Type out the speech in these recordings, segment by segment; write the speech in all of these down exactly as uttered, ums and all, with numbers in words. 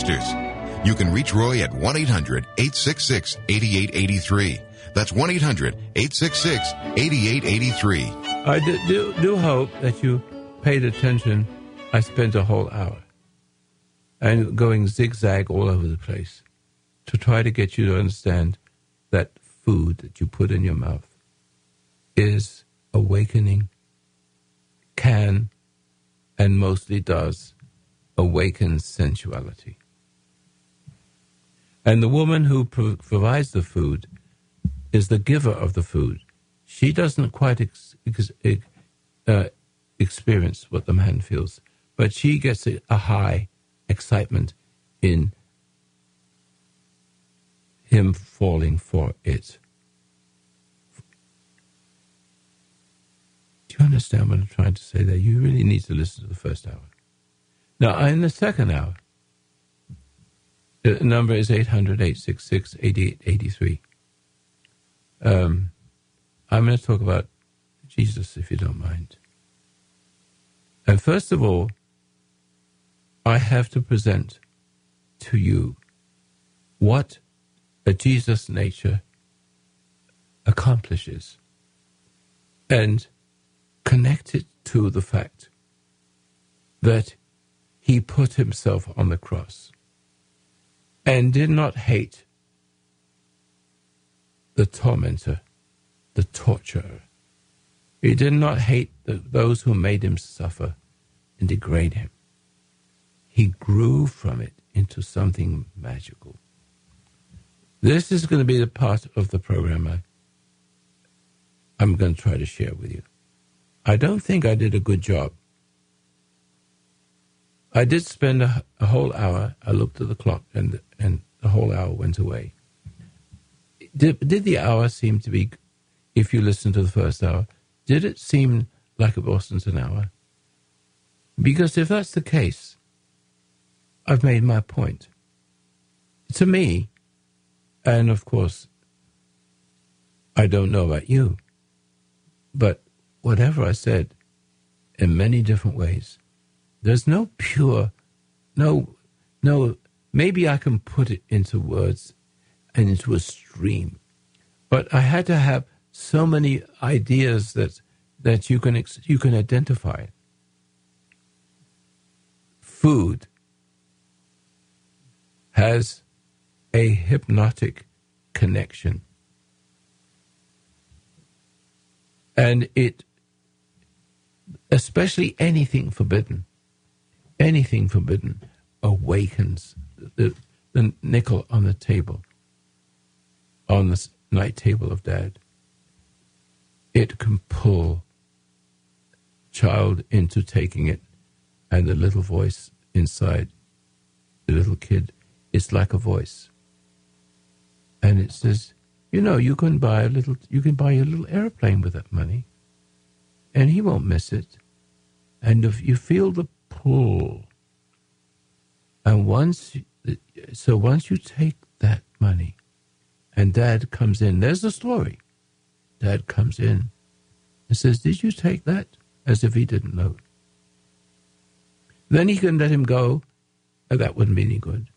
Sisters. You can reach Roy at one eight hundred eight six six eight eight eight three. That's one eight hundred eight six six eight eight eight three. I do, do, do hope that you paid attention. I spent a whole hour and going zigzag all over the place to try to get you to understand that food that you put in your mouth is awakening, can, and mostly does awaken sensuality. And the woman who pro- provides the food is the giver of the food. She doesn't quite ex- ex- uh, experience what the man feels, but she gets a, a high excitement in him falling for it. Do you understand what I'm trying to say there? You really need to listen to the first hour. Now, in the second hour, the number is eight hundred eight six six eight eight eight three. Um, I'm going to talk about Jesus, if you don't mind. And first of all, I have to present to you what a Jesus nature accomplishes and connect it to the fact that he put himself on the cross and did not hate the tormentor, the torturer. He did not hate the, those who made him suffer and degrade him. He grew from it into something magical. This is going to be the part of the program I, I'm going to try to share with you. I don't think I did a good job. I did spend a, a whole hour. I looked at the clock, and and the whole hour went away. Did, did the hour seem to be, if you listen to the first hour, did it seem like it wasn't an hour? Because if that's the case, I've made my point. To me, and of course, I don't know about you, but whatever I said, in many different ways, there's no pure, no, no, maybe I can put it into words and into a stream, but I had to have so many ideas that that you can you can identify. Food has a hypnotic connection, and it, especially anything forbidden, anything forbidden awakens the, the nickel on the table, on the night table of Dad. It can pull child into taking it, and the little voice inside the little kid, it's like a voice, and it says, you know, you can buy a little, you can buy a little airplane with that money, and he won't miss it. And if you feel the pull, and once, so once you take that money, and Dad comes in, there's the story. Dad comes in and says, did you take that? As if he didn't know. Then he can let him go, and that wouldn't be any good.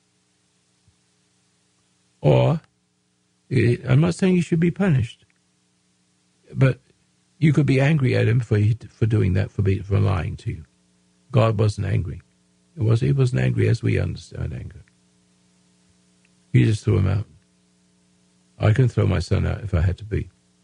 Or, I'm not saying he should be punished, but you could be angry at him for for doing that, for be, for lying to you. God wasn't angry. It was, he wasn't angry as we understand anger. He just threw him out. I can throw my son out if I had to be.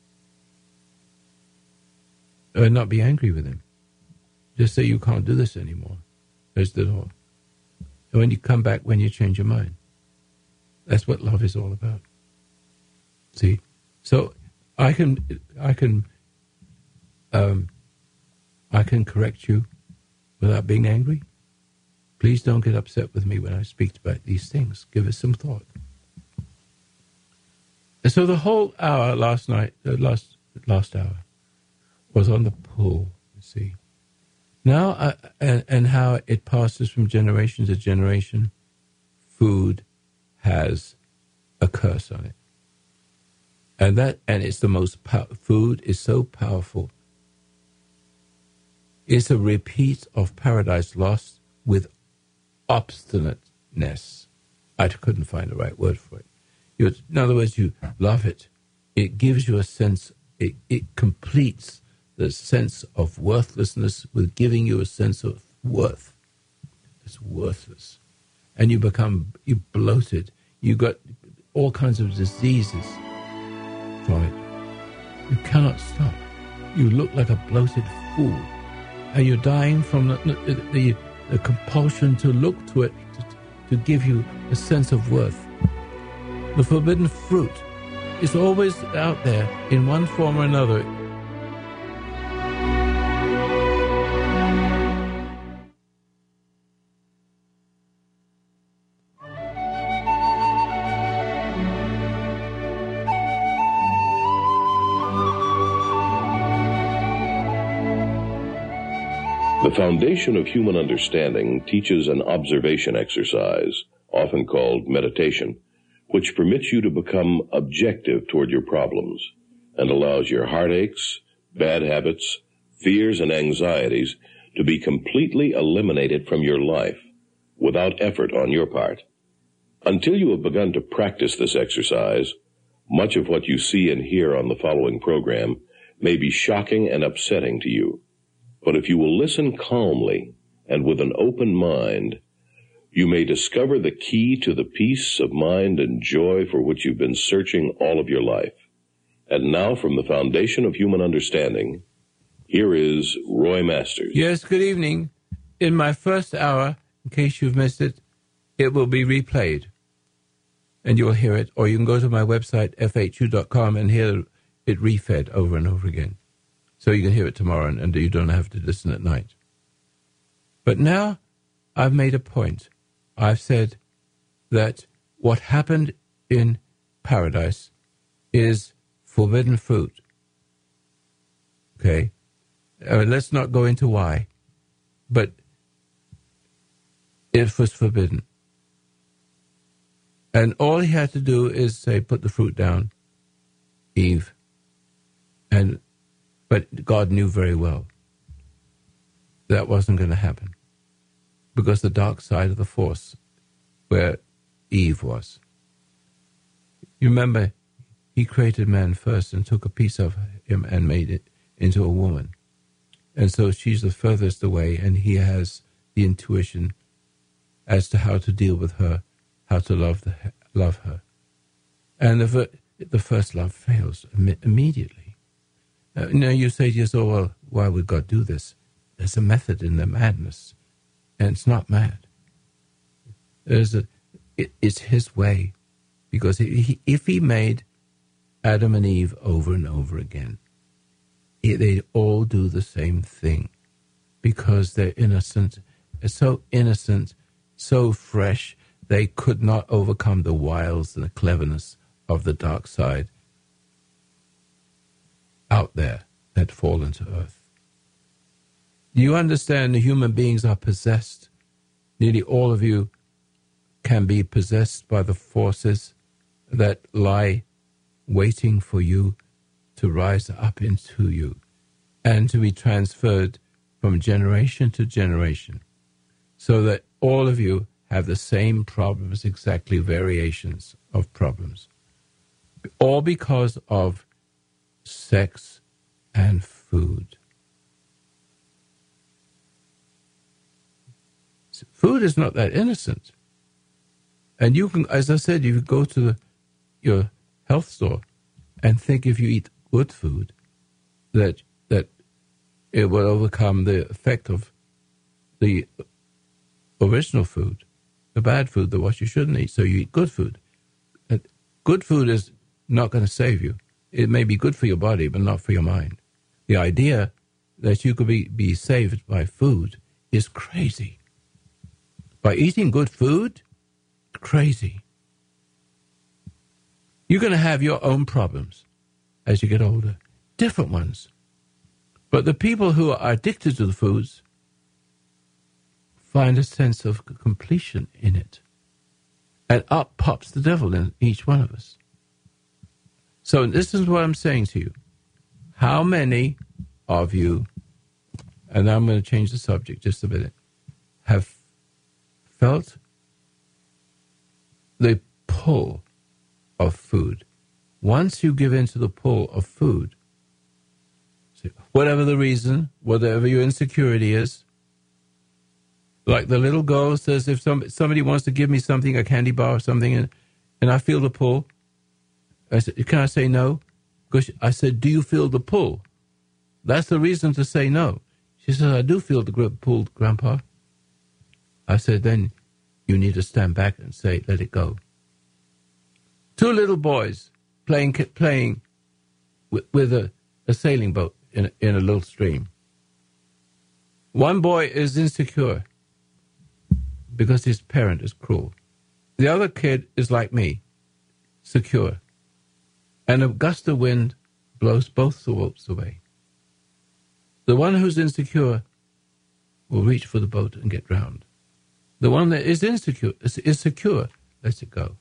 I'd not be angry with him. Just say, you can't do this anymore. There's the door. And when you come back, when you change your mind. That's what love is all about. See? So I can I can um, I can correct you without being angry. Please don't get upset with me when I speak about these things. Give us some thought. And so the whole hour last night, uh, last last hour, was on the pull, you see. Now, uh, and, and how it passes from generation to generation, food has a curse on it. And that, and it's the most, pow- food is so powerful. It's a repeat of Paradise Lost with obstinate forbidden-ness. I couldn't find the right word for it. You, in other words, you love it. It gives you a sense, it, it completes the sense of worthlessness with giving you a sense of worth. It's worthless. And you become, you bloated. You got all kinds of diseases from it. You cannot stop. You look like a bloated fool. And you're dying from the, the, the, the compulsion to look to it to, to give you a sense of worth. The forbidden fruit is always out there in one form or another. The foundation of human understanding teaches an observation exercise, often called meditation, which permits you to become objective toward your problems and allows your heartaches, bad habits, fears, and anxieties to be completely eliminated from your life without effort on your part. Until you have begun to practice this exercise, much of what you see and hear on the following program may be shocking and upsetting to you. But if you will listen calmly and with an open mind, you may discover the key to the peace of mind and joy for which you've been searching all of your life. And now, from the foundation of human understanding, here is Roy Masters. Yes, good evening. In my first hour, in case you've missed it, it will be replayed. And you'll hear it, or you can go to my website, f h u dot com, and hear it refed over and over again. So you can hear it tomorrow, and, and you don't have to listen at night. But now, I've made a point. I've said that what happened in paradise is forbidden fruit. Okay? Uh, let's not go into why. But it was forbidden. And all he had to do is say, put the fruit down, Eve. And but God knew very well that wasn't going to happen. Because the dark side of the force, where Eve was. You remember, he created man first and took a piece of him and made it into a woman. And so she's the furthest away, and he has the intuition as to how to deal with her, how to love the, love her. And the, the first love fails Im- immediately. Uh, now you say to yourself, well, why would God do this? There's a method in the madness. And it's not mad. There's a, it, it's his way. Because he, if he made Adam and Eve over and over again, he, they'd all do the same thing. Because they're innocent, so innocent, so fresh, they could not overcome the wiles and the cleverness of the dark side out there that fallen to earth. You understand the human beings are possessed. Nearly all of you can be possessed by the forces that lie waiting for you to rise up into you and to be transferred from generation to generation, so that all of you have the same problems, exactly variations of problems, all because of sex and food. Food is not that innocent. And you can, as I said, you go to the, your health store and think if you eat good food, that that it will overcome the effect of the original food, the bad food, the what you shouldn't eat. So you eat good food. And good food is not going to save you. It may be good for your body, but not for your mind. The idea that you could be, be saved by food is crazy. By eating good food, crazy. You're going to have your own problems as you get older, different ones. But the people who are addicted to the foods find a sense of completion in it. And up pops the devil in each one of us. So this is what I'm saying to you. How many of you, and I'm going to change the subject just a minute, have felt the pull of food. Once you give in to the pull of food, whatever the reason, whatever your insecurity is, like the little girl says, if some, somebody wants to give me something, a candy bar or something, and, and I feel the pull, I said, can I say no? Because I said, do you feel the pull? That's the reason to say no. She said, I do feel the pull, Grandpa. I said, then you need to stand back and say, let it go. Two little boys playing playing with, with a, a sailing boat in, in a little stream. One boy is insecure because his parent is cruel. The other kid is like me, secure. And a gust of wind blows both the boats away. The one who's insecure will reach for the boat and get drowned. The one that is insecure, is, is secure, lets it go.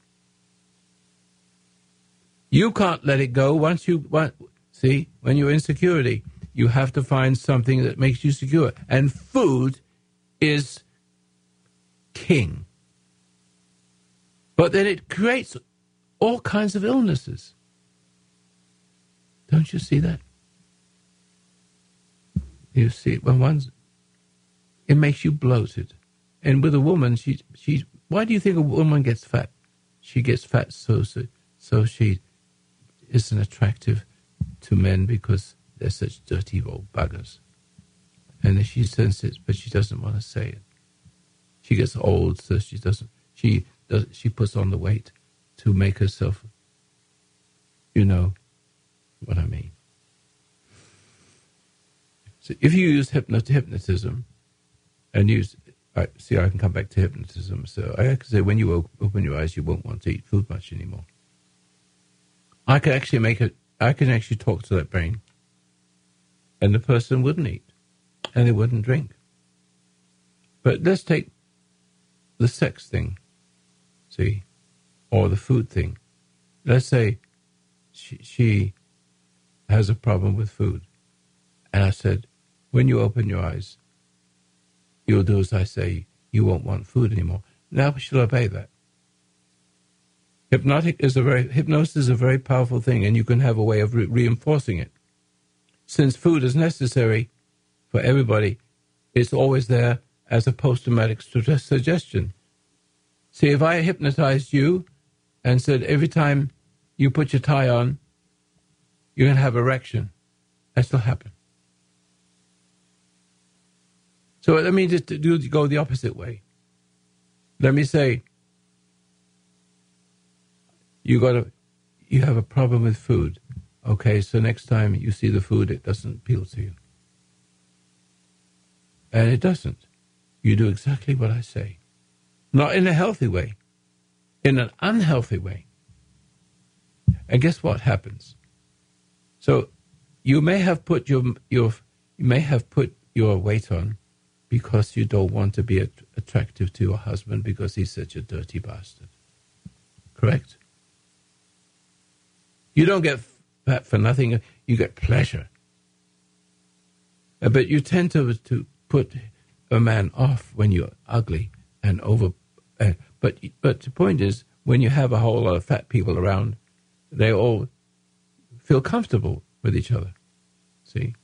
You can't let it go once you, want, see, when you're insecurity, you have to find something that makes you secure. And food is king. But then it creates all kinds of illnesses. Don't you see that? You see, when one's, it makes you bloated. And with a woman, she, she, why do you think a woman gets fat? She gets fat so, so, so she isn't attractive to men because they're such dirty old buggers. And she senses it, but she doesn't want to say it. She gets old, so she doesn't, she does, she puts on the weight to make herself, you know what I mean. So if you use hypnot- hypnotism and use, I, see, I can come back to hypnotism. So I can say when you open your eyes, you won't want to eat food much anymore. I can actually make it, I can actually talk to that brain. And the person wouldn't eat. And they wouldn't drink. But let's take the sex thing, see, or the food thing. Let's say she, she has a problem with food. And I said, when you open your eyes, you'll do as I say, you won't want food anymore. Now she'll obey that. Hypnotic is a very, hypnosis is a very powerful thing, and you can have a way of re- reinforcing it. Since food is necessary for everybody, it's always there as a post-traumatic st- suggestion. See, if I hypnotized you and said every time you put your tie on, you're going to have erection, that still happen. So let me just do go the opposite way. Let me say, you got a, you have a problem with food. Okay, so next time you see the food, it doesn't appeal to you. And it doesn't. You do exactly what I say. Not in a healthy way. In an unhealthy way. And guess what happens? So you may have put your, your you may have put your weight on because you don't want to be at, attractive to your husband because he's such a dirty bastard. Correct? You don't get fat for nothing. You get pleasure. But you tend to to put a man off when you're ugly and over. Uh, but but the point is, when you have a whole lot of fat people around, they all feel comfortable with each other. See?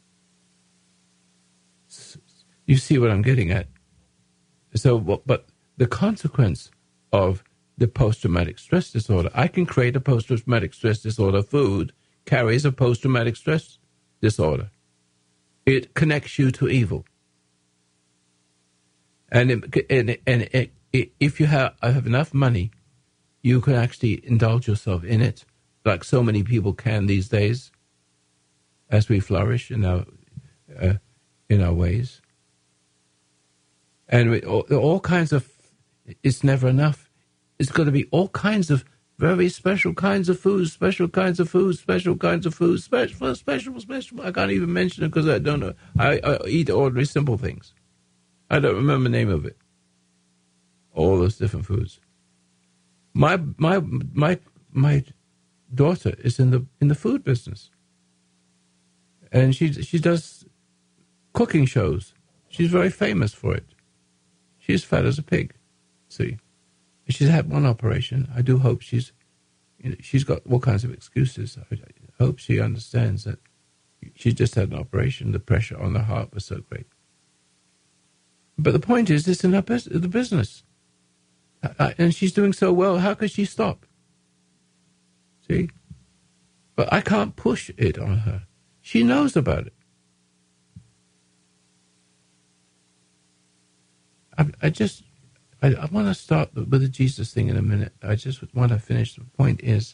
You see what I'm getting at? So, but the consequence of the post-traumatic stress disorder, I can create a post-traumatic stress disorder. Food carries a post-traumatic stress disorder. It connects you to evil. And, it, and, and it, it, if you have, have enough money, you can actually indulge yourself in it, like so many people can these days, as we flourish in our uh, in our ways. And we, all, all kinds of, it's never enough. It's got to be all kinds of very special kinds of foods, special kinds of foods, special kinds of foods, special, special, special. I can't even mention it because I don't know. I, I eat ordinary simple things. I don't remember the name of it. All those different foods. My my my my daughter is in the in the food business, and she she does cooking shows. She's very famous for it. She's fat as a pig. See, She's had one operation. I do hope she's, you know, she's got all kinds of excuses. I, I hope she understands that she just had an operation. The pressure on the heart was so great. But the point is, it's in her bus- the business. I, and she's doing so well. How could she stop? See? But I can't push it on her. She knows about it. I, I just, I, I want to start with the Jesus thing in a minute. I just want to finish. The point is,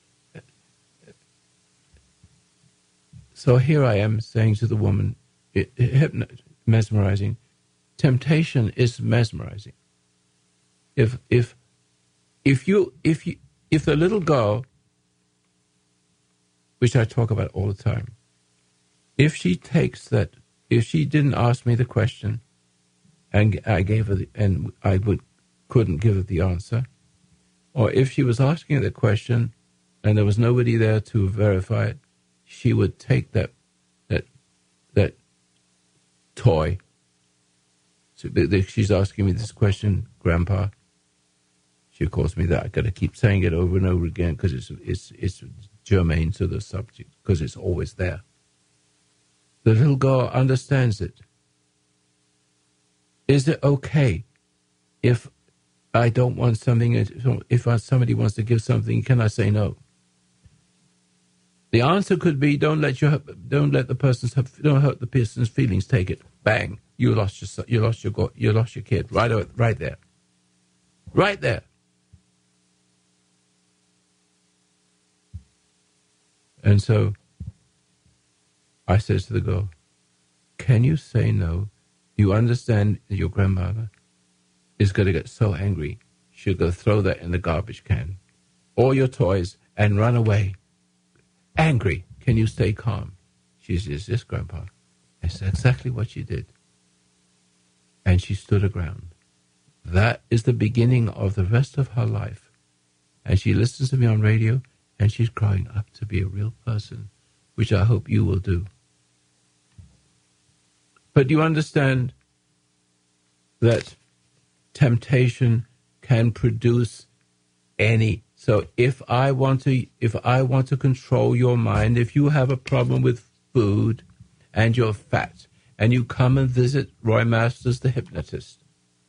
so here I am saying to the woman, it, it, hypno- mesmerizing, temptation is mesmerizing. If if if you if you if the little girl, which I talk about all the time, if she takes that, if she didn't ask me the question, and I gave her the, and I would couldn't give her the answer, or if she was asking the question and there was nobody there to verify it, she would take that that that toy. So she's asking me this question, Grandpa. She calls me that. I got to keep saying it over and over again because it's it's it's germane to the subject because it's always there. The little girl understands it. Is it okay if I don't want something? If somebody wants to give something, can I say no? The answer could be don't let your don't let the person's don't hurt the person's feelings. Take it. Bang! You lost your you lost your you lost your kid right right there, right there. And so I said to the girl, "Can you say no? You understand that your grandmother is going to get so angry she'll go throw that in the garbage can, all your toys, and run away." Angry. Can you stay calm? She says, "Yes, Grandpa." That's exactly what she did. And she stood her ground. That is the beginning of the rest of her life. And she listens to me on radio, and she's growing up to be a real person, which I hope you will do. But you understand that temptation can produce any. So if I want to, if I want to control your mind, if you have a problem with food and you're fat, and you come and visit Roy Masters, the hypnotist,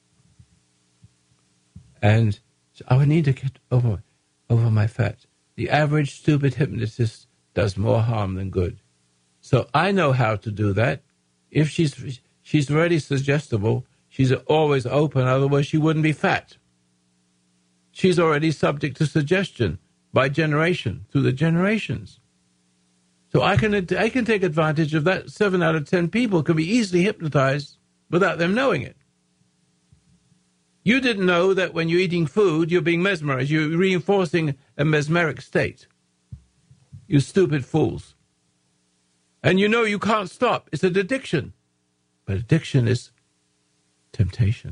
and so I would need to get over over my fat. The average stupid hypnotist does more harm than good. So I know how to do that. If she's she's very suggestible, she's always open, otherwise she wouldn't be fat. She's already subject to suggestion by generation, through the generations. So I can I can take advantage of that. Seven out of ten people can be easily hypnotized without them knowing it. You didn't know that when you're eating food, you're being mesmerized. You're reinforcing a mesmeric state. You stupid fools. And you know you can't stop. It's an addiction. But addiction is temptation.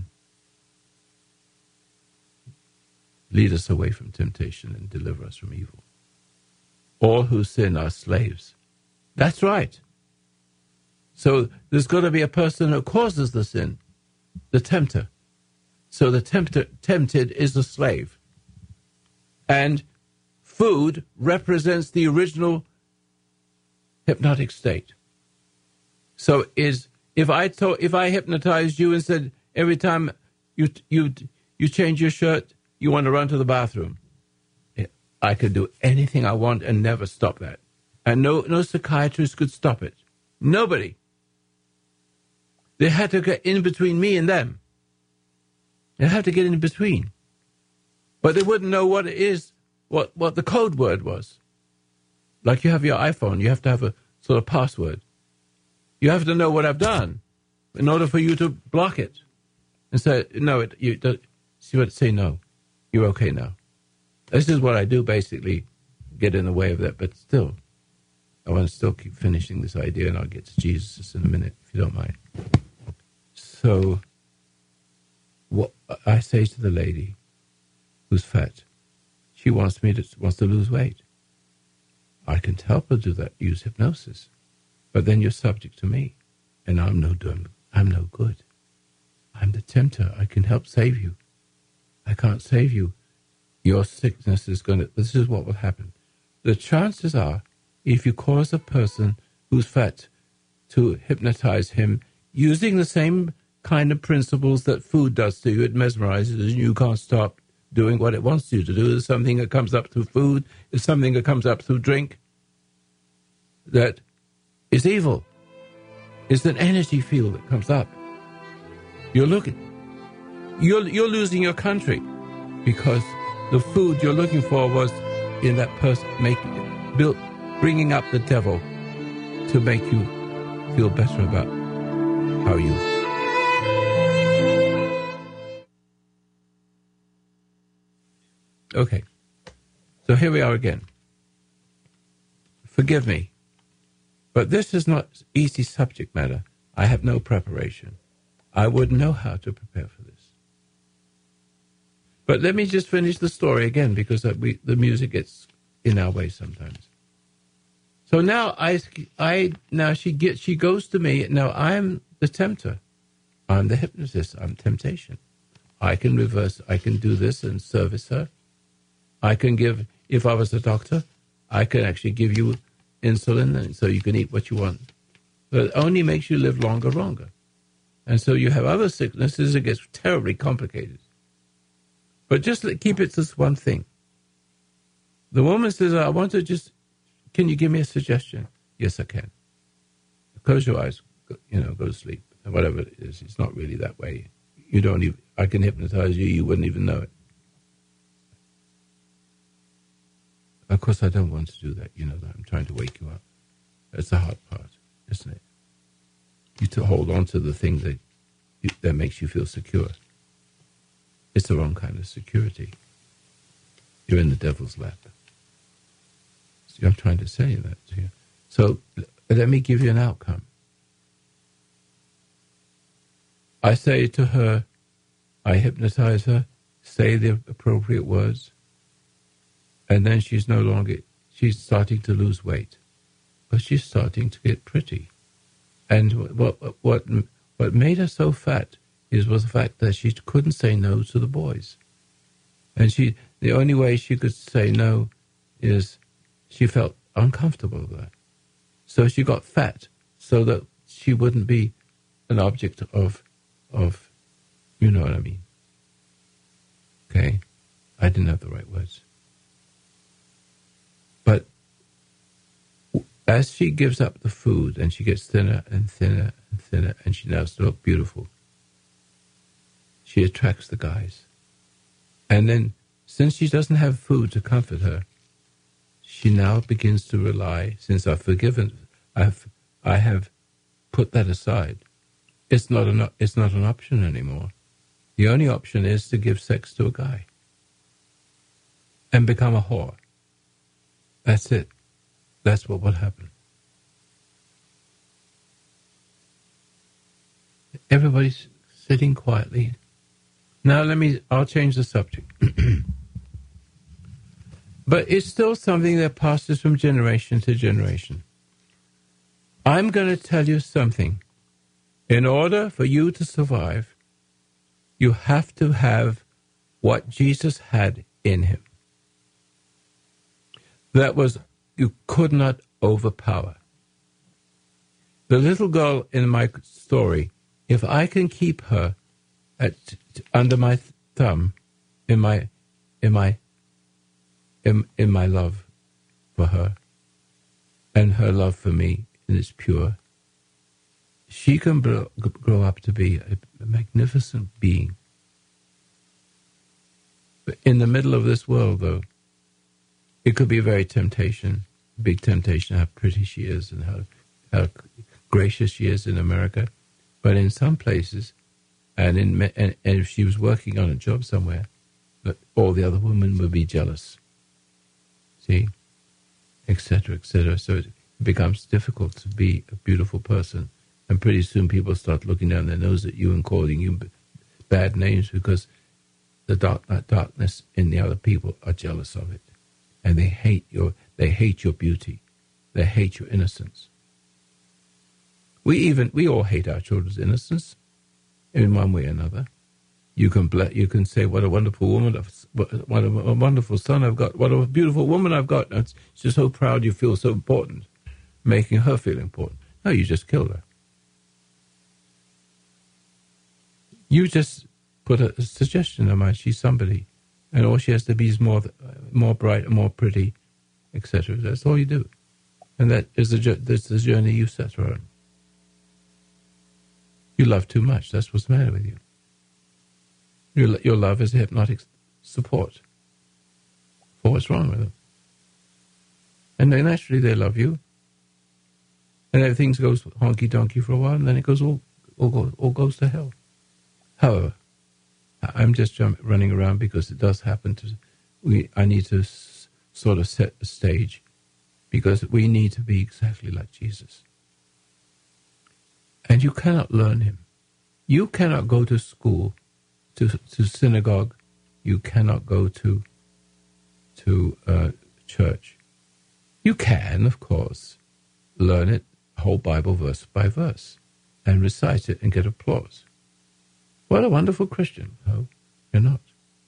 Lead us away from temptation and deliver us from evil. All who sin are slaves. That's right. So there's got to be a person who causes the sin, the tempter. So the tempter, tempted is the slave. And food represents the original hypnotic state. So is if I told, if I hypnotized you and said every time you you you change your shirt, you want to run to the bathroom, I could do anything I want and never stop that. And no, no psychiatrist could stop it. Nobody. They had to get in between me and them. They had to get in between. But they wouldn't know what it is, what, what the code word was. Like you have your iPhone, you have to have a sort of password. You have to know what I've done in order for you to block it. And say, no, it, you don't, see what, say no. You're okay now. This is what I do, basically, get in the way of that. But still, I want to still keep finishing this idea, and I'll get to Jesus in a minute, if you don't mind. So, what I say to the lady who's fat, she wants me to wants to lose weight. I can help her do that, use hypnosis. But then you're subject to me, and I'm no good. I'm no good. I'm the tempter. I can help save you. I can't save you. Your sickness is going to, this is what will happen. The chances are, if you cause a person who's fat to hypnotize him using the same kind of principles that food does to you, it mesmerizes and you can't stop doing what it wants you to do. There's something that comes up through food, there's something that comes up through drink that is evil. It's an energy field that comes up. You're looking, you're, you're losing your country because the food you're looking for was in that person, making, built, bringing up the devil to make you feel better about how you. Okay, so here we are again. Forgive me, but this is not easy subject matter. I have no preparation. I wouldn't know how to prepare for this. But let me just finish the story again, because we, the music gets in our way sometimes. So now I, I now she gets she goes to me. Now I'm the tempter. I'm the hypnotist. I'm temptation. I can reverse. I can do this and service her. I can give. If I was a doctor, I can actually give you insulin, and so you can eat what you want. But it only makes you live longer, longer. And so you have other sicknesses. It gets terribly complicated. But just keep it to this one thing. The woman says, I want to just, can you give me a suggestion? Yes, I can. Close your eyes, you know, go to sleep. Whatever it is, it's not really that way. You don't even, I can hypnotize you, you wouldn't even know it. Of course, I don't want to do that. You know that. I'm trying to wake you up. That's the hard part, isn't it? You to hold on to the thing that, you, that makes you feel secure. It's the wrong kind of security. You're in the devil's lap. See, I'm trying to say that to you. So let me give you an outcome. I say to her, I hypnotize her, say the appropriate words, and then she's no longer, she's starting to lose weight, but she's starting to get pretty. And what what what made her so fat is was the fact that she couldn't say no to the boys. And she the only way she could say no is she felt uncomfortable with that. So she got fat so that she wouldn't be an object of, of you know what I mean. Okay? I didn't have the right words. But as she gives up the food and she gets thinner and thinner and thinner and she now still looks beautiful, she attracts the guys. And then, since she doesn't have food to comfort her, she now begins to rely, since I've forgiven, I've, I have put that aside. It's not an, it's not an option anymore. The only option is to give sex to a guy and become a whore. That's it. That's what will happen. Everybody's sitting quietly. Now let me, I'll change the subject. But it's still something that passes from generation to generation. I'm going to tell you something. In order for you to survive, you have to have what Jesus had in him. That was, you could not overpower. The little girl in my story, if I can keep her at under my thumb, in my, in my, in, in my love for her, and her love for me is pure, she can grow, grow up to be a, a magnificent being. But in the middle of this world, though, it could be a very temptation, big temptation, how pretty she is and how, how gracious she is in America. But in some places, and, in, and, and if she was working on a job somewhere, all the other women would be jealous. See? Et cetera, et cetera. So it becomes difficult to be a beautiful person. And pretty soon people start looking down their nose at you and calling you bad names because the dark, darkness in the other people are jealous of it. And they hate your, they hate your beauty. They hate your innocence. We even, we all hate our children's innocence in one way or another. You can ble- you can say, what a wonderful woman, what a, a wonderful son I've got, what a beautiful woman I've got. And she's so proud, you feel so important, making her feel important. No, you just killed her. You just put a, a suggestion in her mind, she's somebody, and all she has to be is more, more bright and more pretty, et cetera. That's all you do. And that is the, that's the journey you set her on. You love too much. That's what's the matter with you. Your, your love is a hypnotic support for what's wrong with them. And then naturally they love you. And everything goes honky-donkey for a while, and then it goes all, all, goes, all goes to hell. However, I'm just jump, running around because it does happen to... We, I need to s- sort of set the stage because we need to be exactly like Jesus. And you cannot learn him. You cannot go to school, to to synagogue. You cannot go to to uh, church. You can, of course, learn it whole Bible verse by verse and recite it and get applause. What a wonderful Christian! No, you're not.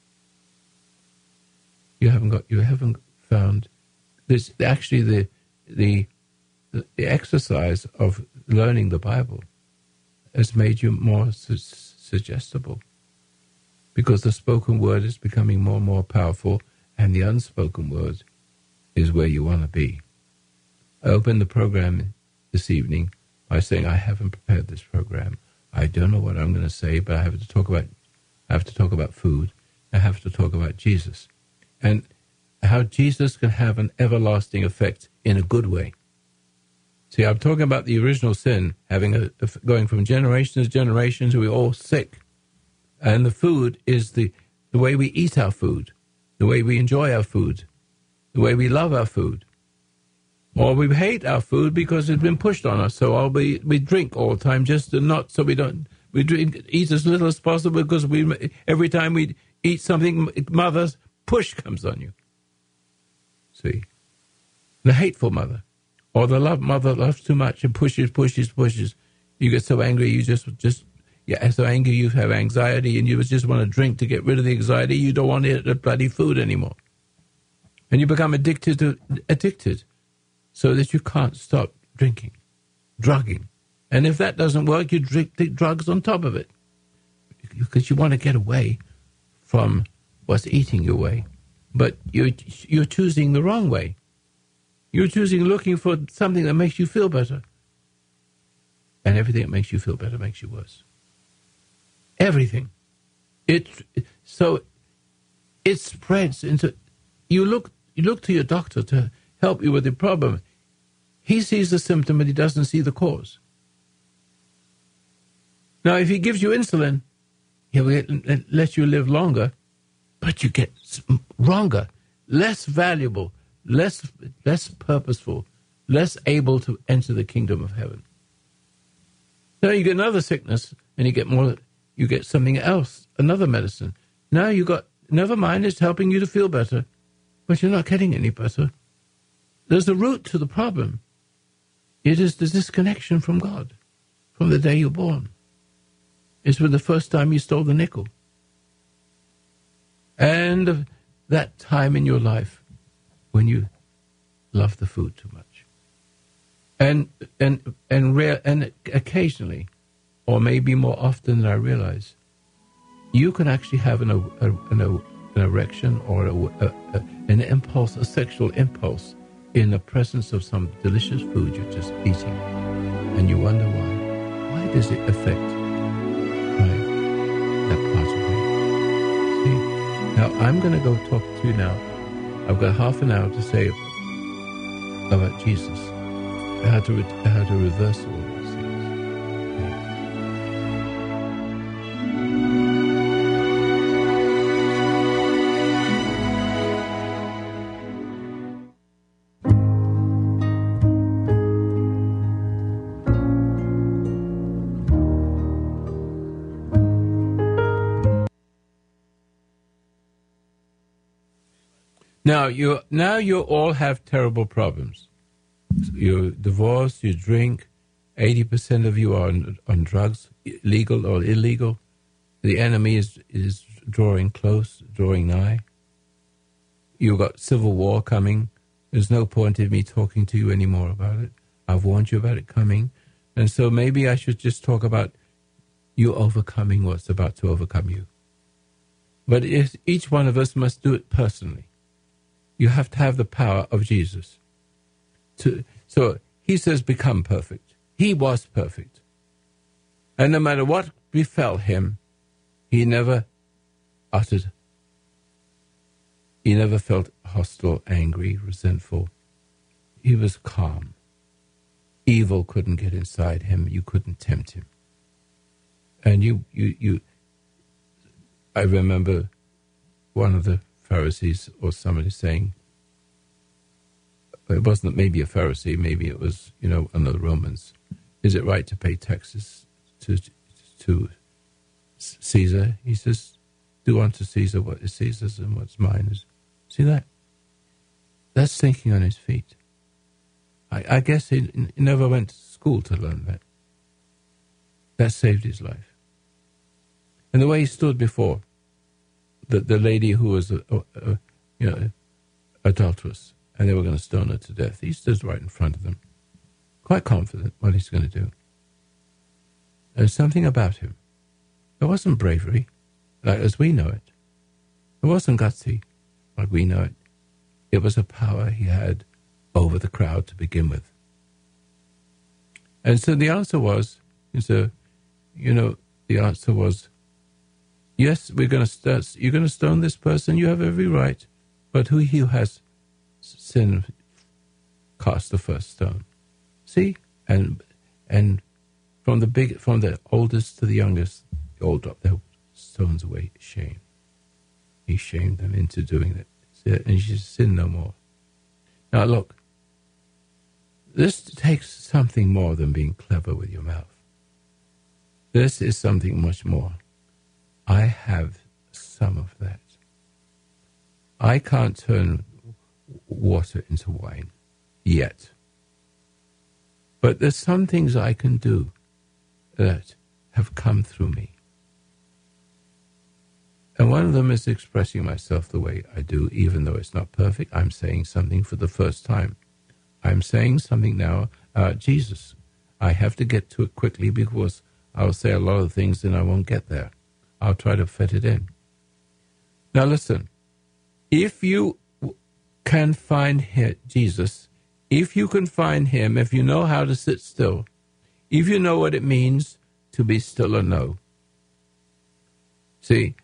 You haven't got. You haven't found this. Actually, the the the, the exercise of learning the Bible has made you more su- suggestible, because the spoken word is becoming more and more powerful, and the unspoken word is where you want to be. I opened the program this evening by saying I haven't prepared this program. I don't know what I'm going to say, but I have to talk about. I have to talk about food. I have to talk about Jesus, and how Jesus can have an everlasting effect in a good way. See, I'm talking about the original sin, having a, a going from generation to generation, so we're all sick. And the food is the, the way we eat our food, the way we enjoy our food, the way we love our food. Or we hate our food because it's been pushed on us. So or we, we drink all the time just to not, so we don't, we drink, eat as little as possible because we every time we eat something, mother's push comes on you. See? The hateful mother. Or the love mother loves too much and pushes, pushes, pushes. You get so angry, you just, just yeah, so angry you have anxiety and you just want to drink to get rid of the anxiety. You don't want to eat the bloody food anymore. And you become addicted to, addicted so that you can't stop drinking, drugging. And if that doesn't work, you drink the drugs on top of it. Because you want to get away from what's eating you away. But you're, you're choosing the wrong way. You're choosing looking for something that makes you feel better. And everything that makes you feel better makes you worse. Everything. It, so it spreads into... You look, you look to your doctor to help you with the problem. He sees the symptom, but he doesn't see the cause. Now, if he gives you insulin, he'll let you live longer, but you get wronger, less valuable, less less purposeful, less able to enter the kingdom of heaven. Now you get another sickness, and you get more. You get something else, another medicine. Now you got, never mind, it's helping you to feel better, but you're not getting any better. There's a root to the problem. It is the disconnection from God, from the day you're born. It's when the first time you stole the nickel. And that time in your life when you love the food too much. And and and rare and occasionally, or maybe more often than I realize, you can actually have an a, an, a, an erection or a, a, a, an impulse, a sexual impulse, in the presence of some delicious food you're just eating, and you wonder why. Why does it affect my, that part of me? See, now I'm going to go talk to you now. I've got half an hour to say about Jesus, how to how to reverse all these things. Now you now you all have terrible problems. You're divorced, you drink, eighty percent of you are on, on drugs, legal or illegal. The enemy is, is drawing close, drawing nigh. You've got civil war coming. There's no point in me talking to you anymore about it. I've warned you about it coming. And so maybe I should just talk about you overcoming what's about to overcome you. But if each one of us must do it personally. You have to have the power of Jesus. To, so he says, become perfect. He was perfect. And no matter what befell him, he never uttered, he never felt hostile, angry, resentful. He was calm. Evil couldn't get inside him. You couldn't tempt him. And you, you, you, I remember one of the Pharisees or somebody saying, it wasn't maybe a Pharisee, maybe it was, you know, one of the Romans. Is it right to pay taxes to to Caesar? He says, do unto Caesar what is Caesar's and what's mine is. See that? That's thinking on his feet. I, I guess he, he never went to school to learn that. That saved his life. And the way he stood before the, the lady who was, a, a, a, you know, adulterous, and they were going to stone her to death, he stood right in front of them, quite confident what he's going to do. There's something about him. It wasn't bravery, like as we know it. It wasn't gutsy, like we know it. It was a power he had over the crowd to begin with. And so the answer was, so, you know, the answer was, yes, we're going to start, you're going to stone this person, you have every right, but who he who has sin cast the first stone. See? And and from the big from the oldest to the youngest, they all dropped their stones away. Shame. He shamed them into doing that. And you should sin no more. Now look, this takes something more than being clever with your mouth. This is something much more. I have some of that. I can't turn water into wine yet. But there's some things I can do that have come through me. And one of them is expressing myself the way I do, even though it's not perfect. I'm saying something for the first time. I'm saying something now about Jesus. I have to get to it quickly because I'll say a lot of things and I won't get there. I'll try to fit it in. Now listen, if you can find him, Jesus, if you can find him, if you know how to sit still, if you know what it means to be still or know. See,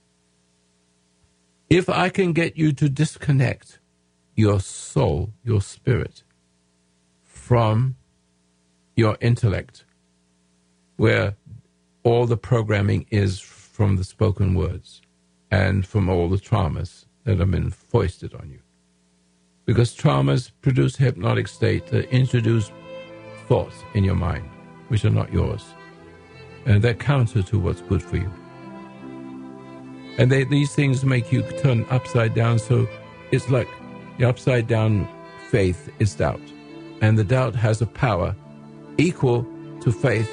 if I can get you to disconnect your soul, your spirit, from your intellect, where all the programming is from the spoken words and from all the traumas that have been foisted on you. Because traumas produce a hypnotic state that introduce thoughts in your mind, which are not yours. And they're counter to what's good for you. And they, these things make you turn upside down, so it's like the upside down faith is doubt. And the doubt has a power equal to faith.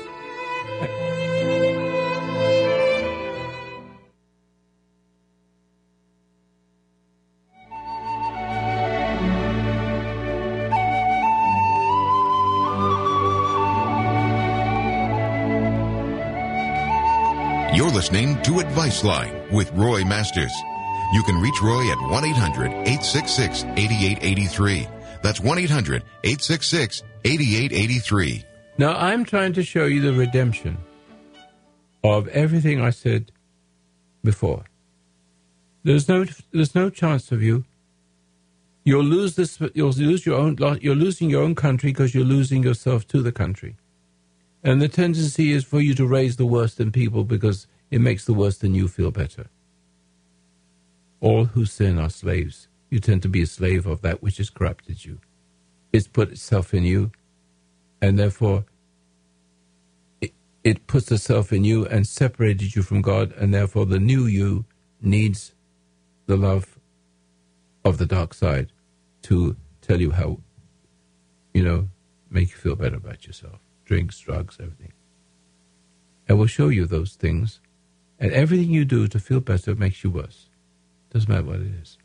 You're listening to Advice Line with Roy Masters. You can reach Roy at one eight hundred eight six six eight eight eight three. That's one eight hundred eight six six eight eight eight three. Now, I'm trying to show you the redemption of everything I said before. There's no, there's no chance of you. You'll lose this. You'll lose your own. You're losing your own country because you're losing yourself to the country. And the tendency is for you to raise the worst in people because it makes the worst in you feel better. All who sin are slaves. You tend to be a slave of that which has corrupted you. It's put itself in you, and therefore it, it puts itself in you and separated you from God, and therefore the new you needs the love of the dark side to tell you how, you know, make you feel better about yourself. Drinks, drugs, everything. I will show you those things And everything you do to feel better makes you worse. Doesn't matter what it is.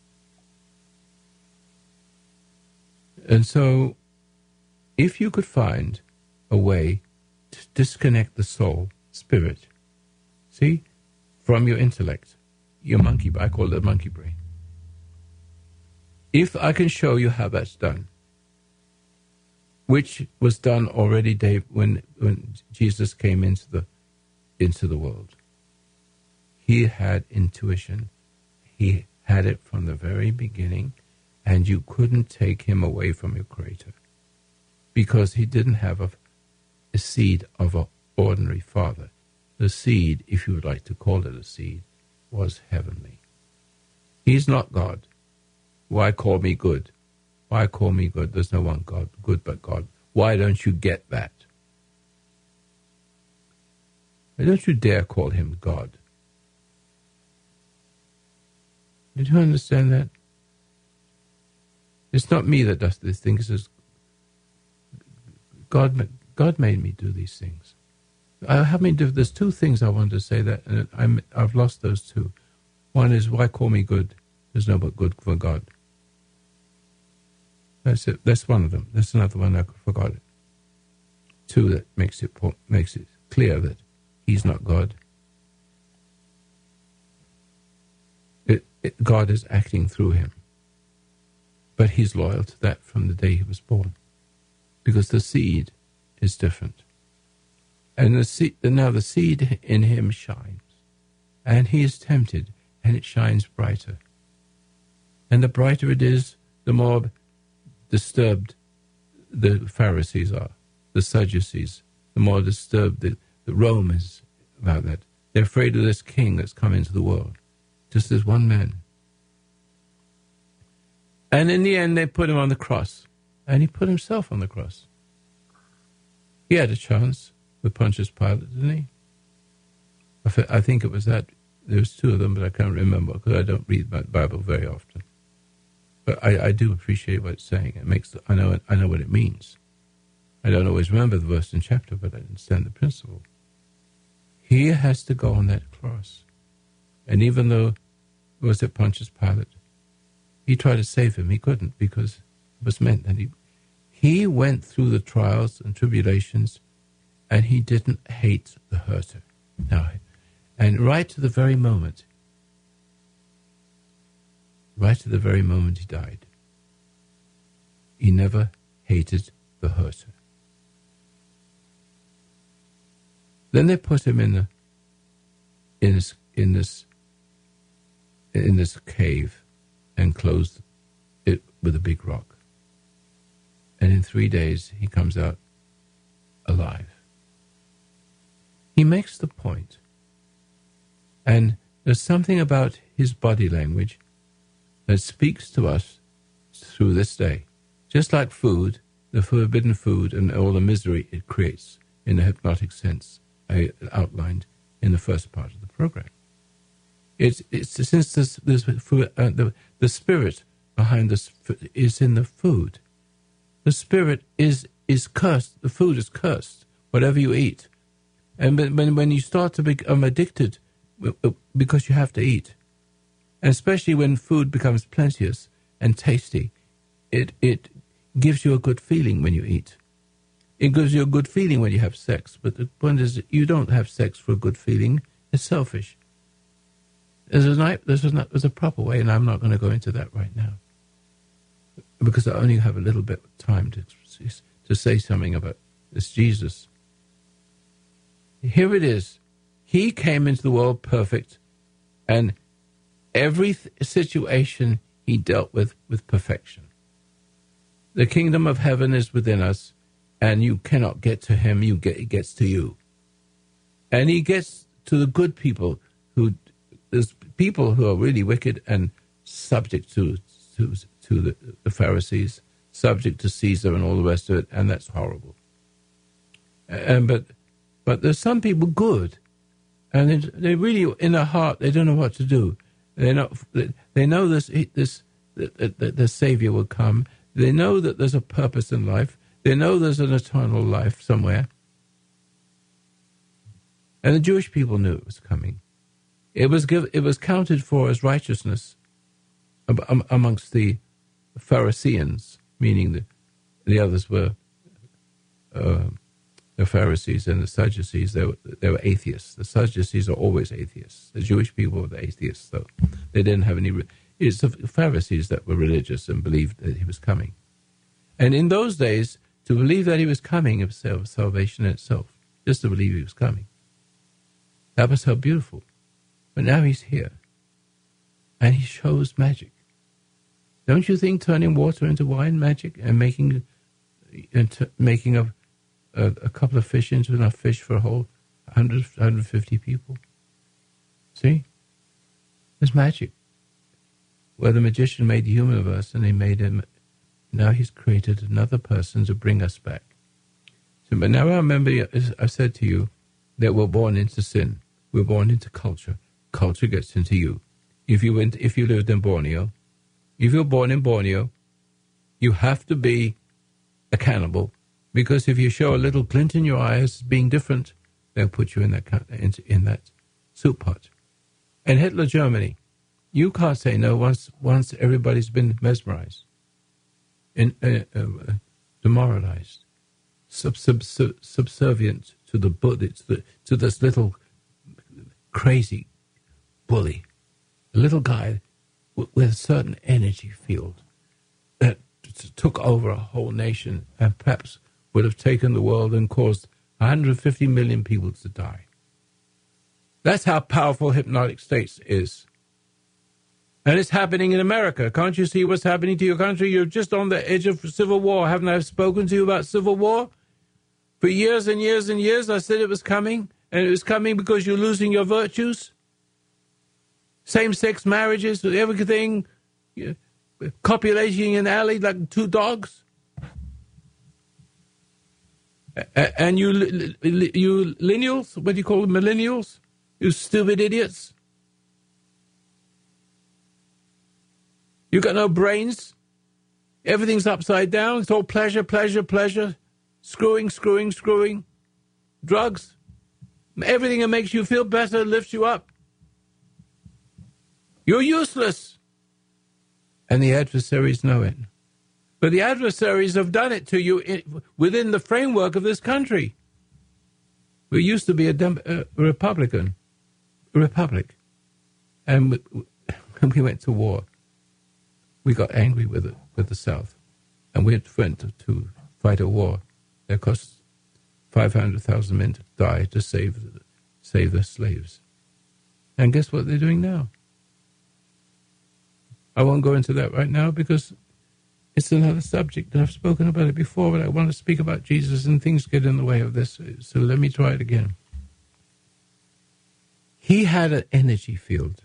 And so, if you could find a way to disconnect the soul, spirit, see, from your intellect, your monkey, I call it a monkey brain. If I can show you how that's done, which was done already, Dave, when when Jesus came into the into the world. He had intuition. He had it from the very beginning, and you couldn't take him away from your Creator, because he didn't have a, a seed of an ordinary father. The seed, if you would like to call it a seed, was heavenly. He's not God. Why call me good? Why call me good? There's no one God, good but God. Why don't you get that? Why don't you dare call him God? Did you understand that? It's not me that does these things. It's God, God made me do these things. I have me do, there's two things I want to say that, and I'm, I've lost those two. One is, why call me good? There's no but good for God. That's it. That's one of them. That's another one I forgot it. Two, that makes it makes it clear that he's not God. It, it, God is acting through him. But he's loyal to that from the day he was born, because the seed is different. And the seed, now the seed in him shines, and he is tempted, and it shines brighter. And the brighter it is, the more disturbed the Pharisees are, the Sadducees, the more disturbed the, the Romans about that. They're afraid of this king that's come into the world. Just as one man. And in the end, they put him on the cross. And he put himself on the cross. He had a chance with Pontius Pilate, didn't he? I, th- I think it was that. There was two of them, but I can't remember because I don't read my Bible very often. But I, I do appreciate what it's saying. It makes I know I know what it means. I don't always remember the verse and chapter, but I understand the principle. He has to go on that cross. And even though, was it Pontius Pilate? He tried to save him. He couldn't, because it was meant that he... He went through the trials and tribulations, and he didn't hate the hurter. Now, and right to the very moment, right to the very moment he died, he never hated the hurter. Then they put him in the in this in this in this cave and closed it with a big rock. And in three days he comes out alive. He makes the point. And there's something about his body language that speaks to us through this day. Just like food, the forbidden food and all the misery it creates in the hypnotic sense I outlined in the first part of the program. It's, it's since this, this food, uh, the, the spirit behind this is in the food. The spirit is, is cursed. The food is cursed, whatever you eat. And when, when you start to become addicted because you have to eat, and especially when food becomes plenteous and tasty, it, it gives you a good feeling when you eat. It gives you a good feeling when you have sex. But the point is, you don't have sex for a good feeling. It's selfish. There's a, there's a, there's a proper way, and I'm not going to go into that right now, because I only have a little bit of time to, to say something about this Jesus. Here it is. He came into the world perfect, and every th- situation he dealt with with perfection. The kingdom of heaven is within us, and you cannot get to him. You get, it gets to you. And he gets to the good people who, there's people who are really wicked and subject to to, to the, the Pharisees, subject to Caesar and all the rest of it, and that's horrible. And but but there's some people good, and they, they really, in their heart, they don't know what to do. They know they know this this that the, the Savior will come. They know that there's a purpose in life. They know there's an eternal life somewhere. And the Jewish people knew it was coming. It was give, it was counted for as righteousness am, amongst the Pharisees, meaning the the others were uh, the Pharisees and the Sadducees. They were, they were atheists. The Sadducees are always atheists. The Jewish people were the atheists, though. They didn't have any... It's the Pharisees that were religious and believed that he was coming. And in those days, to believe that he was coming was salvation in itself. Just to believe he was coming. That was so beautiful. But now he's here. And he shows magic. Don't you think turning water into wine magic and making and t- making a, a a couple of fish into enough fish for a whole one hundred, one hundred fifty people? See? It's magic. Where the magician made the human of us and he made him, now he's created another person to bring us back. So, but now I remember I said to you that we're born into sin. We're born into culture. Culture gets into you. If you went, if you lived in Borneo, if you're born in Borneo, you have to be a cannibal, because if you show a little glint in your eye as being different, they'll put you in that in, in that soup pot. And Hitler Germany, you can't say no once once everybody's been mesmerized, in, uh, uh, demoralized, sub, sub, sub, subservient to the bully, to, the, to this little crazy bully, a little guy with, with a certain energy field that took over a whole nation and perhaps would have taken the world and caused one hundred fifty million people to die. That's how powerful hypnotic states is. And it's happening in America. Can't you see what's happening to your country? You're just on the edge of civil war. Haven't I spoken to you about civil war? For years and years and years, I said it was coming, and it was coming because you're losing your virtues. Same-sex marriages, everything, you know, copulating in an alley like two dogs. And you, you millennials, what do you call them, millennials? You stupid idiots. You got no brains. Everything's upside down. It's all pleasure, pleasure, pleasure. Screwing, screwing, screwing. Drugs. Everything that makes you feel better lifts you up. You're useless. And the adversaries know it. But the adversaries have done it to you in, within the framework of this country. We used to be a, dem- a Republican, a republic. And we, when we went to war, we got angry with it, with the South. And we went to, to fight a war that cost five hundred thousand men to die to save, save the slaves. And guess what they're doing now? I won't go into that right now because it's another subject, and I've spoken about it before, but I want to speak about Jesus, and things get in the way of this, so let me try it again. He had an energy field,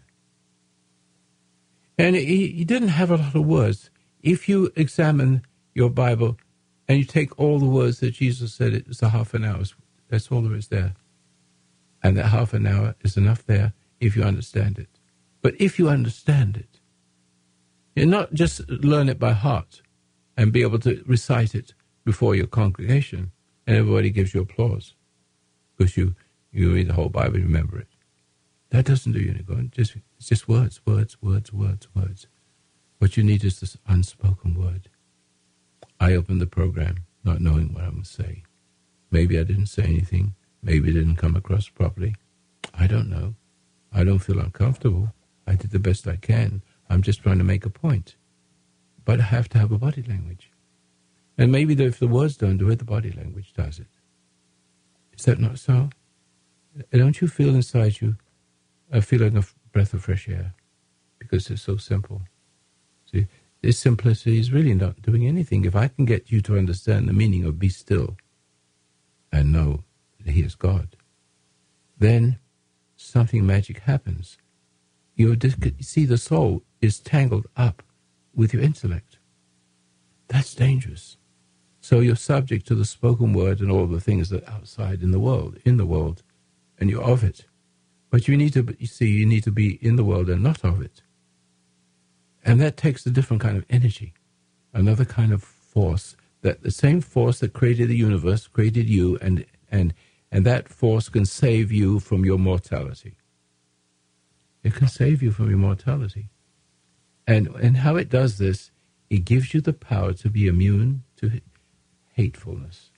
and he, he didn't have a lot of words. If you examine your Bible and you take all the words that Jesus said, it's a half an hour, that's all there is there. And that half an hour is enough there if you understand it. But if you understand it, you not just learn it by heart and be able to recite it before your congregation and everybody gives you applause because you, you read the whole Bible and remember it. That doesn't do you any good. Just, it's just words, words, words, words, words. What you need is this unspoken word. I opened the program not knowing what I'm going to say. Maybe I didn't say anything. Maybe it didn't come across properly. I don't know. I don't feel uncomfortable. I did the best I can. I'm just trying to make a point. But I have to have a body language. And maybe if the words don't do it, the body language does it. Is that not so? Don't you feel inside you a feeling of breath of fresh air? Because it's so simple. See, this simplicity is really not doing anything. If I can get you to understand the meaning of be still and know that he is God, then something magic happens. You see, the soul is tangled up with your intellect. That's dangerous. So you're subject to the spoken word and all the things that are outside in the world, in the world, and you're of it. But you need to, you see, you need to be in the world and not of it. And that takes a different kind of energy, another kind of force, that the same force that created the universe created you, and and and that force can save you from your mortality. It can save you from immortality. And and how it does this, it gives you the power to be immune to hatefulness,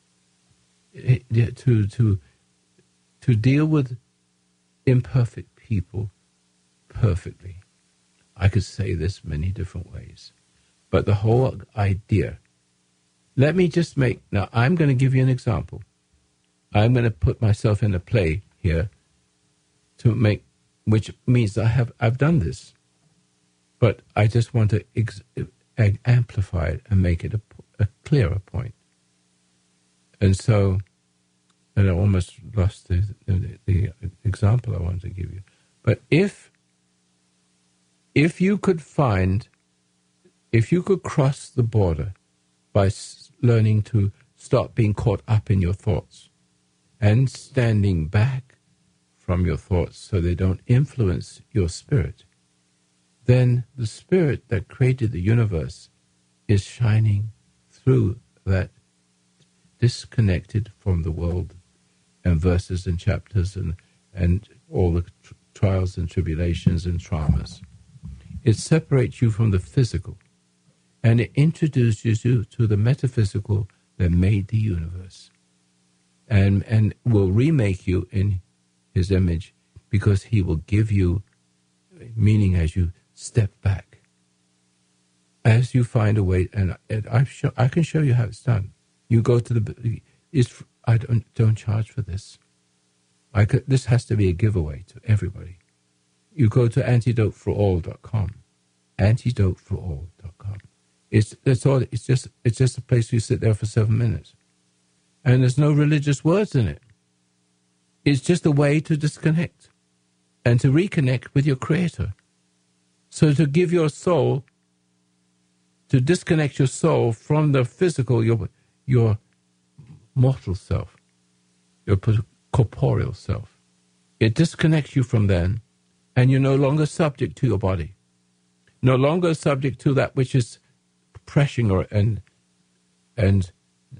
it, to to to deal with imperfect people perfectly. I could say this many different ways, but the whole idea. Let me just make now. I'm going to give you an example. I'm going to put myself in a play here to make, which means I have I've done this. But I just want to ex- amplify it and make it a, a clearer point. And so, and I almost lost the, the, the example I wanted to give you. But if, if you could find, if you could cross the border by s- learning to stop being caught up in your thoughts and standing back from your thoughts so they don't influence your spirit, then the spirit that created the universe is shining through that disconnected from the world and verses and chapters and, and all the tr- trials and tribulations and traumas. It separates you from the physical, and it introduces you to the metaphysical that made the universe, and, and will remake you in his image, because he will give you meaning as you step back, as you find a way, and, and I show, I can show you how it's done. You go to the, it's, I don't don't charge for this. I could, this has to be a giveaway to everybody. You go to antidote for all dot com, antidote for all dot com. It's that's all. It's just it's just a place you sit there for seven minutes, and there's no religious words in it. It's just a way to disconnect and to reconnect with your Creator. So to give your soul, to disconnect your soul from the physical, your your mortal self, your corporeal self. It disconnects you from then, and you're no longer subject to your body, no longer subject to that which is pressing or and and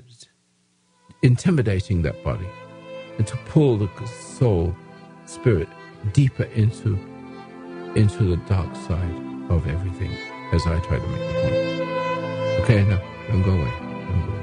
intimidating that body, and to pull the soul, spirit deeper into into the dark side of everything, as I try to make the point. Okay, no, don't go away. Don't go away.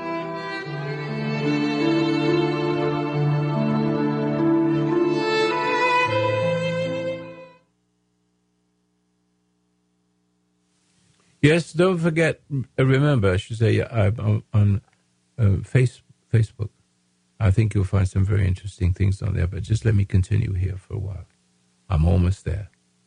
Yes, don't forget, remember, I should say, I'm on, on uh, face, Facebook. I think you'll find some very interesting things on there, but just let me continue here for a while. I'm almost there.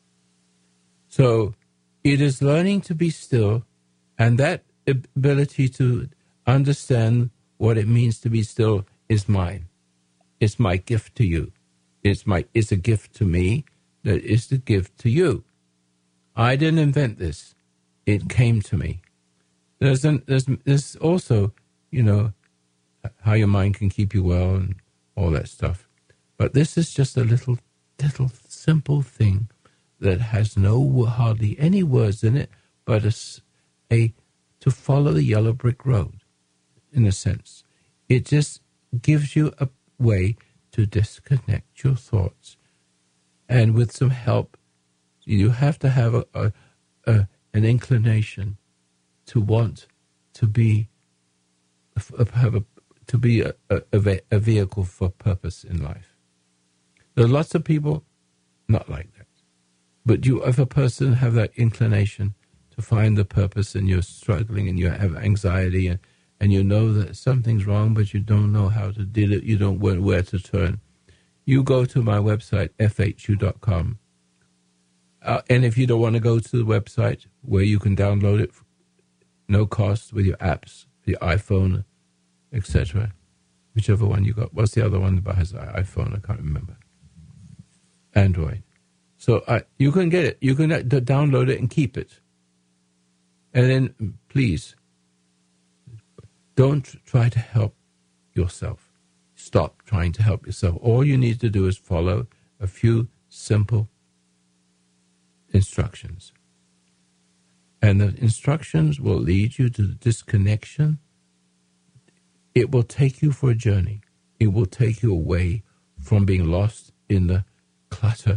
So it is learning to be still, and that ability to understand what it means to be still is mine. It's my gift to you. It's my. It's a gift to me that is the gift to you. I didn't invent this. It came to me. There's, an, there's, there's also, you know, how your mind can keep you well and all that stuff. But this is just a little, little simple thing that has no, hardly any words in it, but a, a to follow the yellow brick road, in a sense. It just gives you a way to disconnect your thoughts. And with some help, you have to have a, a, a an inclination to want to be have a to be a, a, a vehicle for purpose in life. There are lots of people not like that. But you, if a person have that inclination to find the purpose, and you're struggling and you have anxiety and, and you know that something's wrong, but you don't know how to deal it, you don't know where to turn, you go to my website, f h u dot com. Uh, and if you don't want to go to the website where you can download it, no cost, with your apps, your iPhone, et cetera, whichever one you got. What's the other one that has an iPhone? I can't remember. Android. So uh, you can get it. You can uh, d- download it and keep it. And then, please, don't try to help yourself. Stop trying to help yourself. All you need to do is follow a few simple instructions. And the instructions will lead you to the disconnection. It will take you for a journey. It will take you away from being lost in the clutter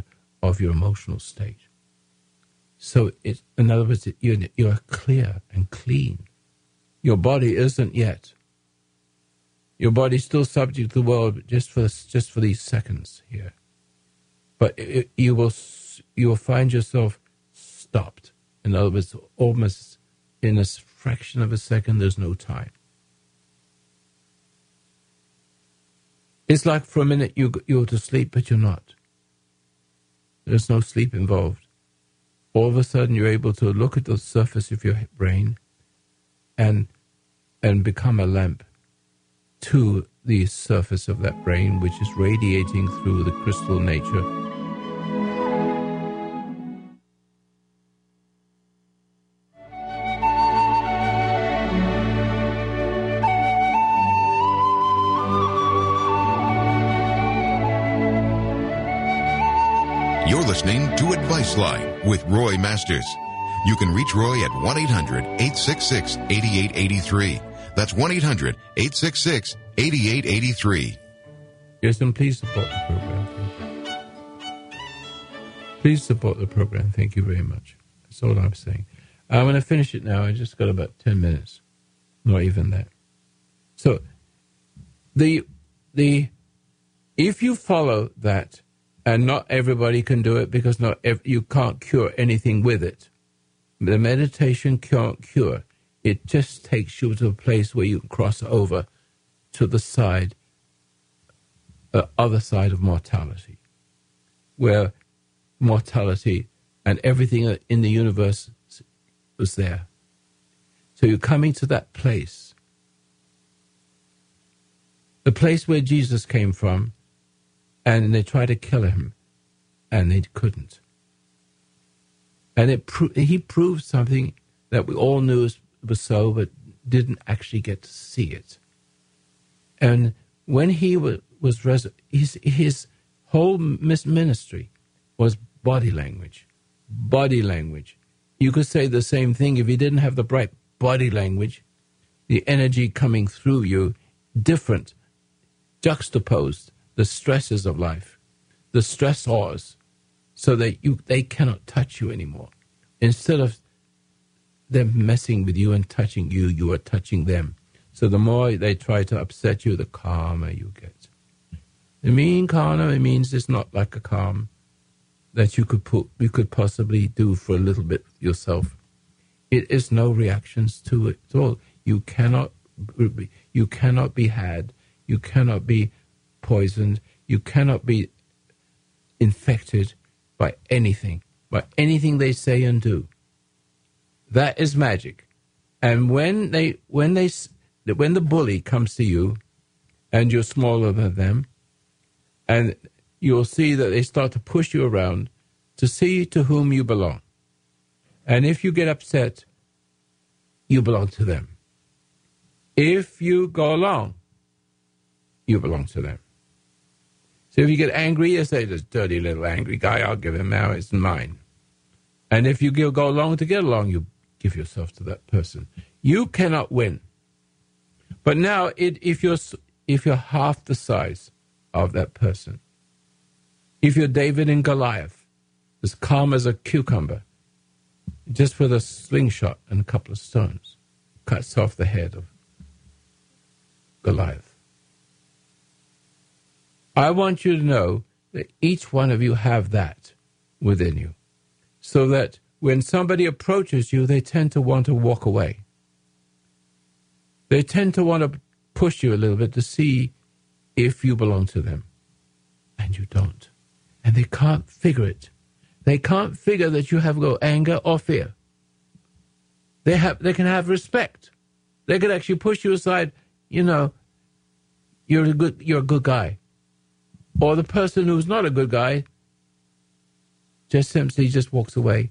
of your emotional state. So, it, in other words, you're, you're clear and clean. Your body isn't yet. Your body's still subject to the world just for just for these seconds here. But it, you will you will find yourself stopped. In other words, almost in a fraction of a second, there's no time. It's like for a minute you you're to sleep, but you're not. There's no sleep involved. All of a sudden, you're able to look at the surface of your brain and and become a lamp to the surface of that brain, which is radiating through the crystal nature. You're listening to Advice Line with Roy Masters. You can reach Roy at one eight hundred eight six six eight eight eight three. That's one eight hundred eight six six eight eight eight three. Yes, and please support the program. Thank you. Please support the program. Thank you very much. That's all I'm saying. I'm going to finish it now. I just got about ten minutes. Not even that. So, the the if you follow that, and not everybody can do it because not ev- you can't cure anything with it. The meditation can't cure. It just takes you to a place where you can cross over to the side, the uh, other side of mortality, where mortality and everything in the universe was there. So you're coming to that place, the place where Jesus came from, and they tried to kill him, and they couldn't. And it pro- he proved something that we all knew was, was so, but didn't actually get to see it. And when he was, was res- his, his whole ministry was body language. Body language. You could say the same thing if you didn't have the bright body language, the energy coming through you, different, juxtaposed, the stresses of life, the stressors, so that you they cannot touch you anymore. Instead of them messing with you and touching you, you are touching them. So the more they try to upset you, the calmer you get. The mean calmer, it means it's not like a calm that you could put, you could possibly do for a little bit yourself. It is no reactions to it at all. You cannot, you cannot be had. You cannot be poisoned. You cannot be infected by anything, by anything they say and do. That is magic. And when they, when they, when the bully comes to you, and you're smaller than them, and you'll see that they start to push you around to see to whom you belong. And if you get upset, you belong to them. If you go along, you belong to them. So if you get angry, you say, this dirty little angry guy, I'll give him now, it's mine. And if you go along to get along, you give yourself to that person. You cannot win. But now, it, if you're if you're half the size of that person, if you're David and Goliath, as calm as a cucumber, just with a slingshot and a couple of stones, cuts off the head of Goliath. I want you to know that each one of you have that within you, so that when somebody approaches you, they tend to want to walk away. They tend to want to push you a little bit to see if you belong to them. And you don't. And they can't figure it. They can't figure that you have no anger or fear. They have. They can have respect. They could actually push you aside. You know, you're a good. You're a good guy. Or the person who's not a good guy just simply just walks away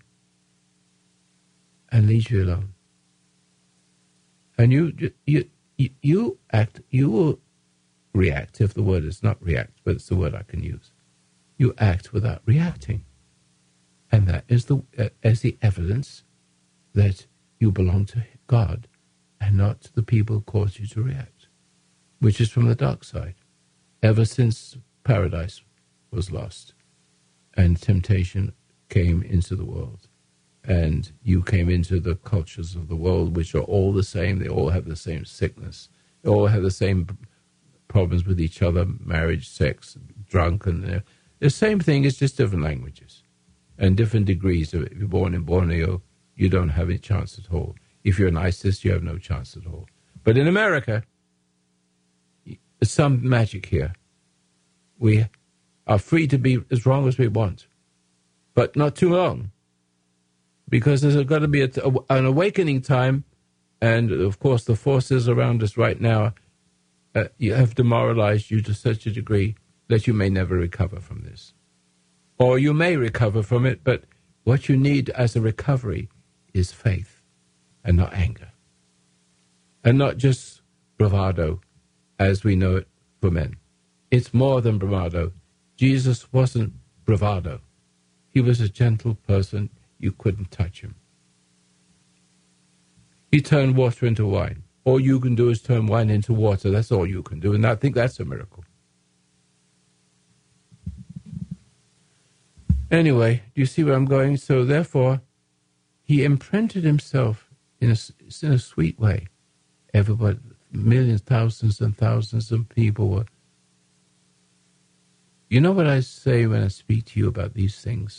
and leaves you alone. And you, you, you, you act. You will react, if the word is not react, but it's the word I can use. You act without reacting. And that is the uh, as the evidence that you belong to God and not to the people who cause you to react, which is from the dark side, ever since paradise was lost and temptation came into the world. And you came into the cultures of the world, which are all the same. They all have the same sickness. They all have the same problems with each other, marriage, sex, drunk. And the same thing, it's just different languages and different degrees of it. If you're born in Borneo, you don't have any chance at all. If you're in ISIS, you have no chance at all. But in America, there's some magic here. We are free to be as wrong as we want, but not too long. Because there's got to be a, an awakening time, and of course the forces around us right now uh, you have demoralized you to such a degree that you may never recover from this. Or you may recover from it, but what you need as a recovery is faith and not anger. And not just bravado as we know it for men. It's more than bravado. Jesus wasn't bravado. He was a gentle person. You couldn't touch him. He turned water into wine. All you can do is turn wine into water. That's all you can do. And I think that's a miracle. Anyway, do you see where I'm going? So therefore, he imprinted himself in a, in a sweet way. Everybody, millions, thousands and thousands of people were. You know what I say when I speak to you about these things?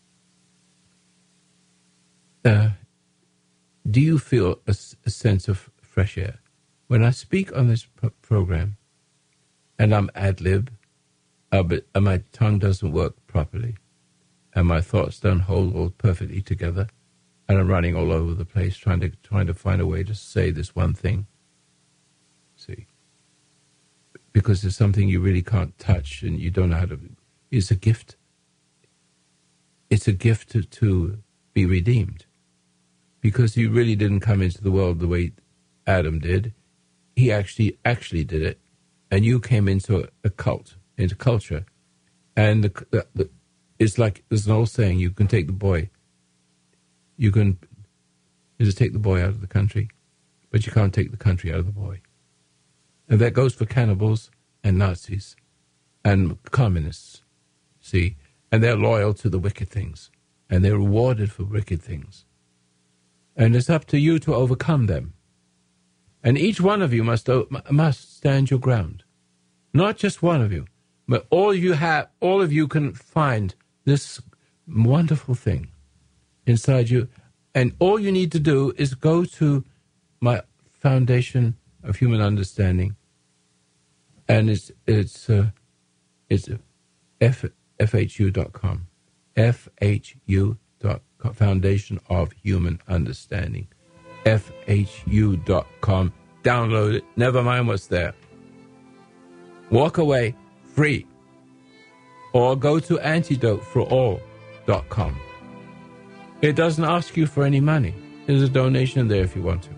Uh, do you feel a, a sense of fresh air? When I speak on this pro- program, and I'm ad-lib, uh, but uh, my tongue doesn't work properly, and my thoughts don't hold all perfectly together, and I'm running all over the place trying to trying to find a way to say this one thing. See? Because it's something you really can't touch, and you don't know how to... It's a gift. It's a gift to, to be redeemed. Because you really didn't come into the world the way Adam did. He actually actually did it. And you came into a, a cult, into culture. And the, the, the, it's like, there's an old saying, you can take the boy. You can just take the boy out of the country, but you can't take the country out of the boy. And that goes for cannibals and Nazis and communists, see? And they're loyal to the wicked things. And they're rewarded for wicked things. And it's up to you to overcome them. And each one of you must must stand your ground. Not just one of you, but all you have, all of you can find this wonderful thing inside you. And all you need to do is go to my Foundation of Human Understanding, and it's it's uh, it's f fhu dot com, fhu dot com, Foundation of Human Understanding, fhu dot com. Download it. Never mind what's there. Walk away free, or go to antidote for all dot com. It doesn't ask you for any money. There's a donation there if you want to.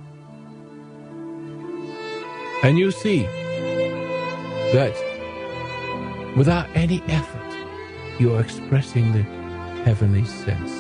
And you see that without any effort, you are expressing the heavenly sense.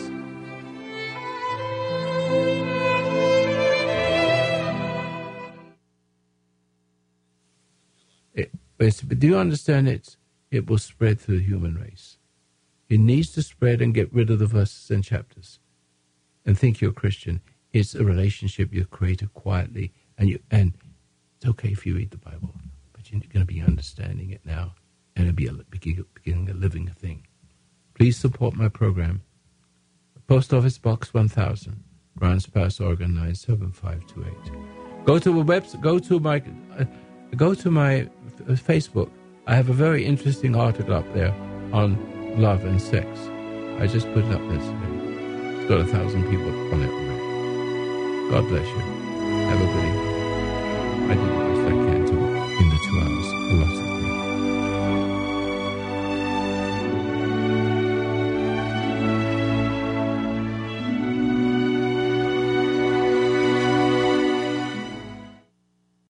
It, it's, do you understand it? It will spread through the human race. It needs to spread and get rid of the verses and chapters. And think you're a Christian. It's a relationship you've created quietly, and you and it's okay if you read the Bible, but you're going to be understanding it now, and it'll be a, beginning a living thing. Please support my program. Post Office Box one thousand, Grants Pass, Oregon nine seven five two eight. Go to a web. Go to my. Uh, go to my f- Facebook. I have a very interesting article up there on love and sex. I just put it up there today. It's got a thousand people on it already. God bless you. Have a good evening. I did